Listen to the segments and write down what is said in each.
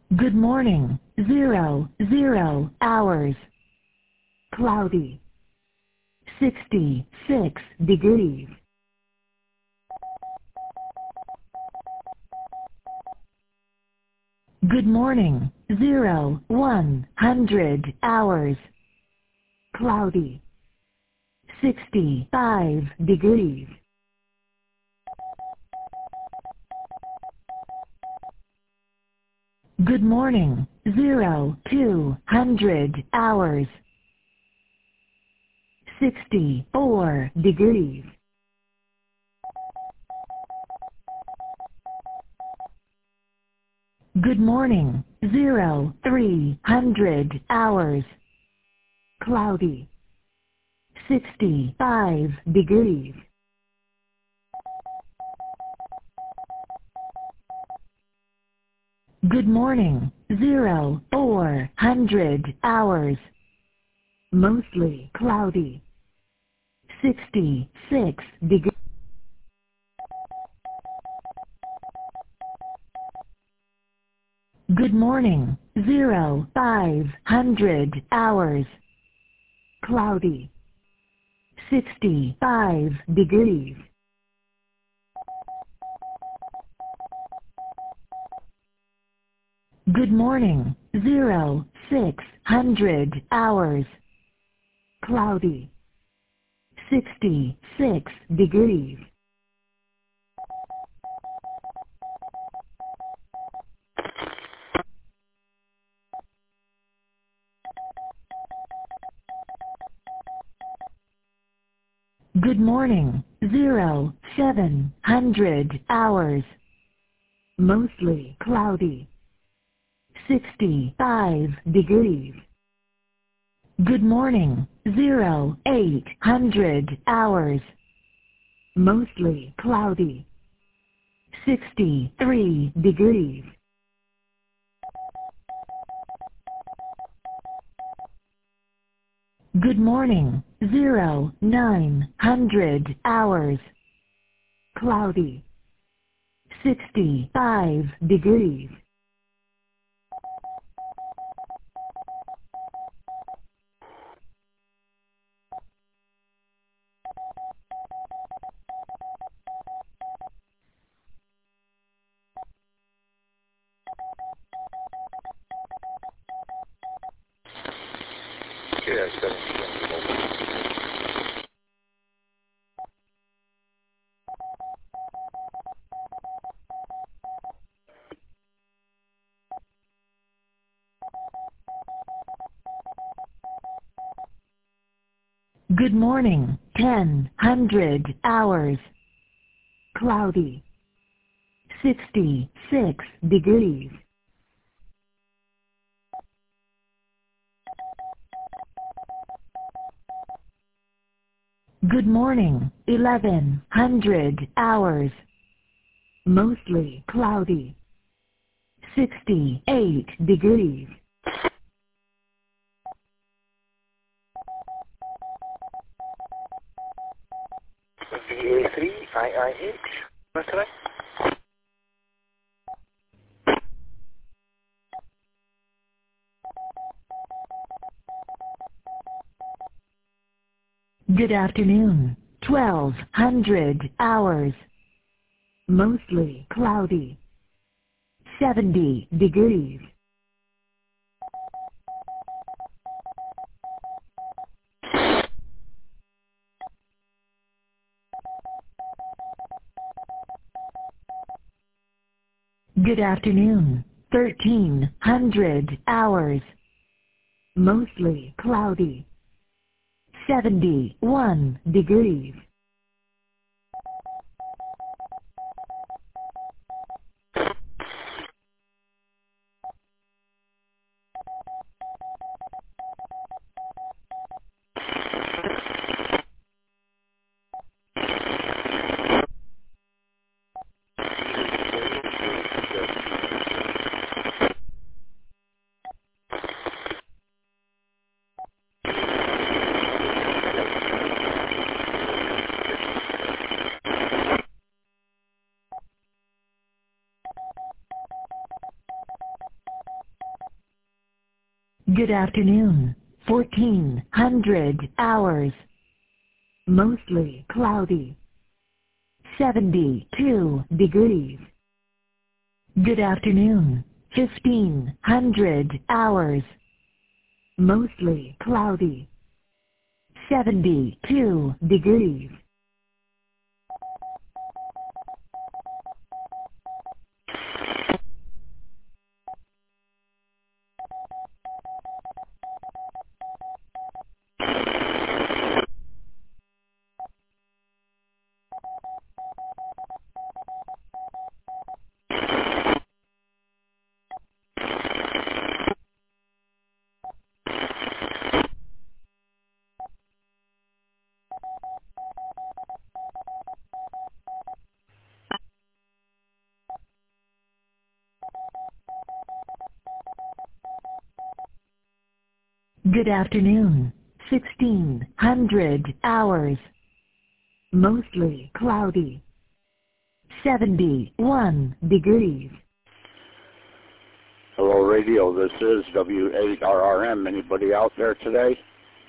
Good morning. 00 hours. Cloudy. 66 degrees. Good morning. 100 hours. Cloudy. 65 degrees. Good morning. 200 hours. 64 degrees. Good morning. 300 hours. Cloudy. 65 degrees. Good morning. 400 hours. Mostly cloudy. 66 degrees. Good morning. 500 hours. Cloudy. 65 degrees. Good morning. 600 hours. Cloudy. 66 degrees. Good morning. 700 hours. Mostly cloudy. 65 degrees. Good morning. 800 hours. Mostly cloudy. 63 degrees. Good morning. 900 hours. Cloudy. 65 degrees. Yes, Good morning. 100 hours. Cloudy. 66 degrees. Good morning. 1100 hours. Mostly cloudy. 68 degrees. VA3IIH. That's right. Good afternoon. 1200 hours. Mostly cloudy. 70 degrees. Good afternoon. 1300 hours. Mostly cloudy. 71 degrees. Good afternoon. 1400 hours. Mostly cloudy. 72 degrees. Good afternoon. 1500 hours. Mostly cloudy. 72 degrees. Good afternoon. 1600 hours. Mostly cloudy. 71 degrees. Hello, radio. This is W8RRM. Anybody out there today?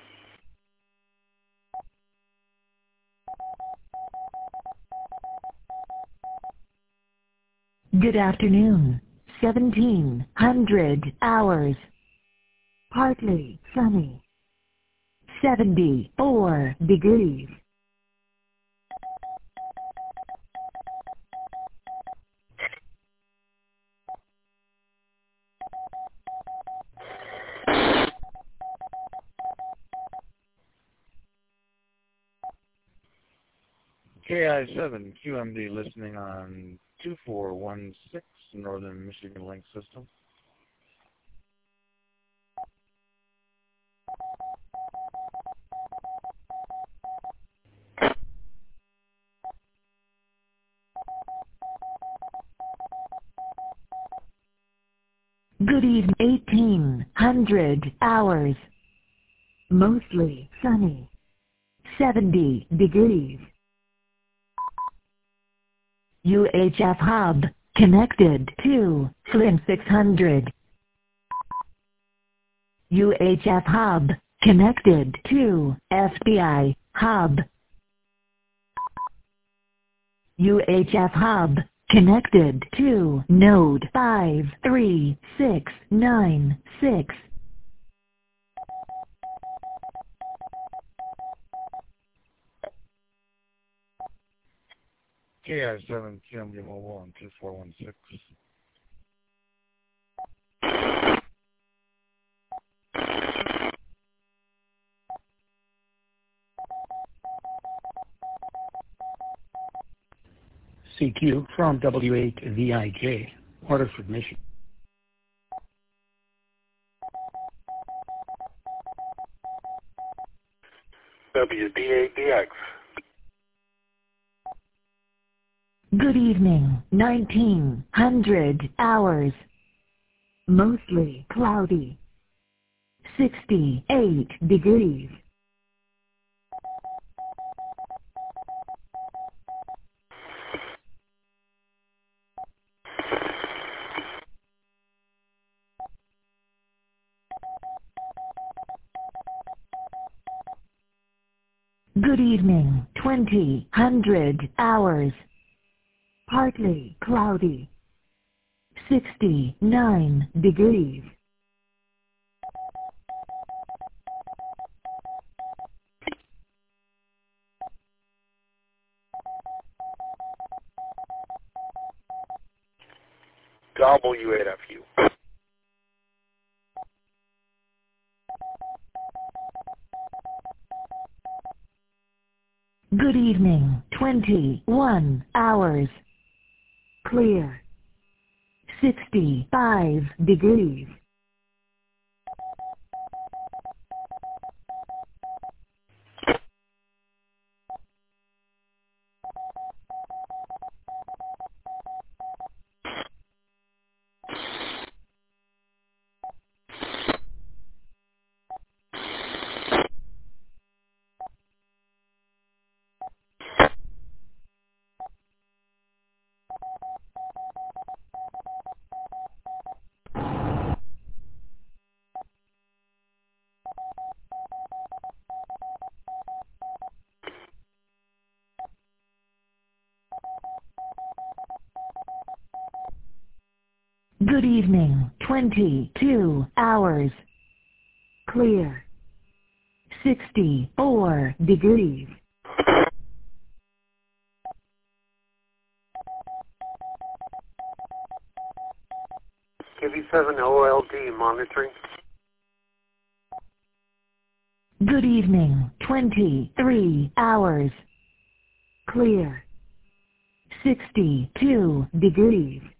Good afternoon. 1700 hours. Partly sunny. 74 degrees. KI7 QMD listening on 2416 Northern Michigan Link System. Good evening. 1800 hours. Mostly sunny. 70 degrees. UHF hub connected to Flint 600. UHF hub connected to FBI hub. UHF hub connected to node 53696. KI7 QMD mobile on 2416. CQ from W8VIJ, Waterford, Michigan. WD8DX. Good evening. 1900 hours. Mostly cloudy. 68 degrees. Good evening. 2000 hours. Partly cloudy. 69 degrees. W8FU. Good evening. 21 hours. Clear. 65 degrees. Good evening, 22 hours. Clear. 64 degrees. KV7 OLD monitoring. Good evening, 23 hours. Clear. 62 degrees.